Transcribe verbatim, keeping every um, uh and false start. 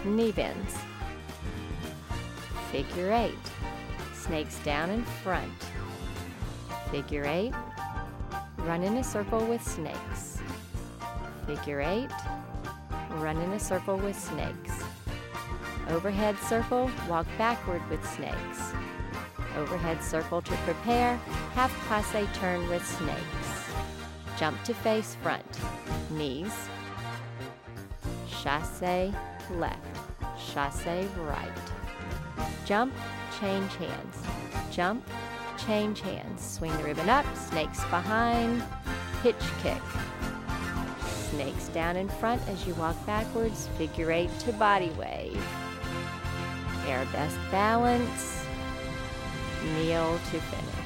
knee bends. Figure eight, snakes down in front. Figure eight, run in a circle with snakes. Figure eight, run in a circle with snakes. Overhead circle, walk backward with snakes. Overhead circle to prepare, half passe turn with snakes. Jump to face front, knees. Chasse left, chasse right. Jump, change hands. Jump, change hands. Swing the ribbon up, snakes behind, hitch kick. Snakes down in front as you walk backwards, figure eight to body wave. Arabesque balance, kneel to finish.